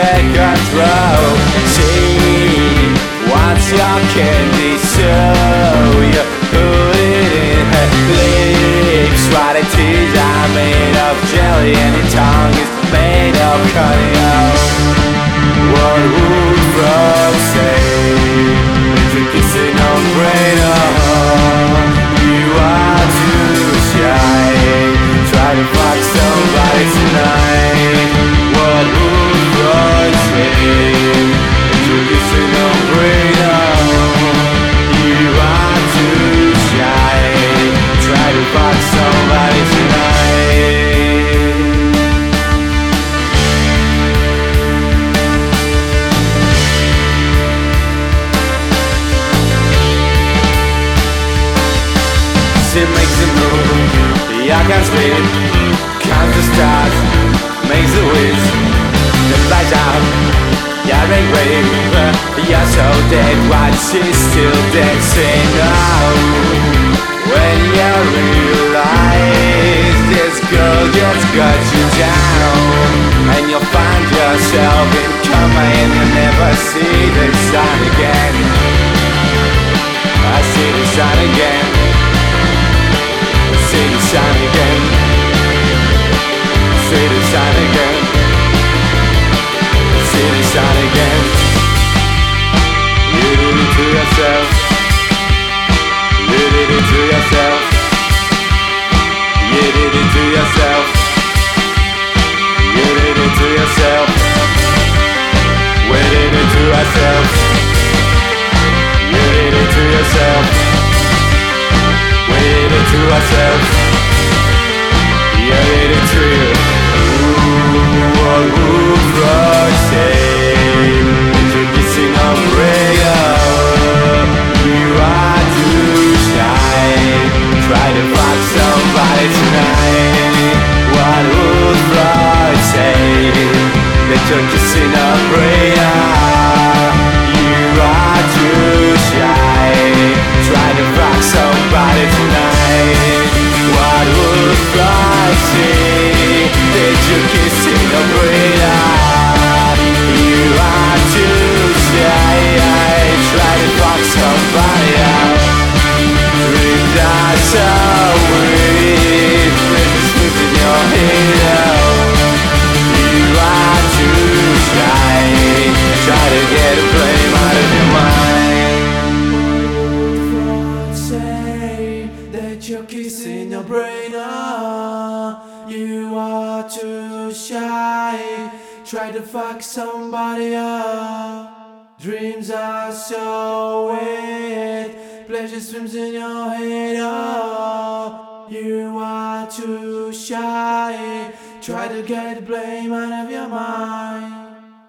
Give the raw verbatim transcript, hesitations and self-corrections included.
take control. See what's your candy, so you put it in her lips. While her teeth are made of jelly and her tongue is made of honey. What would frogs say? It's a kissing no-brainer. You are too shy. Try to fuck somebody tonight. What would frogs say? It's a kissing no-brainer. You are too shy. Try to fuck somebody tonight. It makes it move, I can sleep, counts the stars, makes the wish, then lights out, you're angry, you're so dead, why she's still dancing now? When you realize this girl just got you down, and you'll find yourself in coma and you'll never see the sun again. I see the sun again. See the sun again. See the sun again. See the sun again. You did it to yourself. You did it to yourself. You did it to yourself. You did it to yourself. We did it to ourselves. You did it to yourself. We did it to ourselves. Yeah, we did it to you. Ooh, what would frogs say? It's a kissing umbrella. You are too shy. Try to fuck somebody tonight. What would frogs say? That you're kissing umbrella. You are too shy. Try to fuck somebody tonight. What would frogs say? That you're kissing umbrella. You are too shy. Try to fuck somebody out. Dreams are so weird. Rivers within your head out. You are too shy. Try to get a flame out of your mind. You're kissing your brain, oh, you are too shy. Try to fuck somebody up. Dreams are so weird. Pleasure swims in your head, oh, you are too shy. Try to get the blame out of your mind.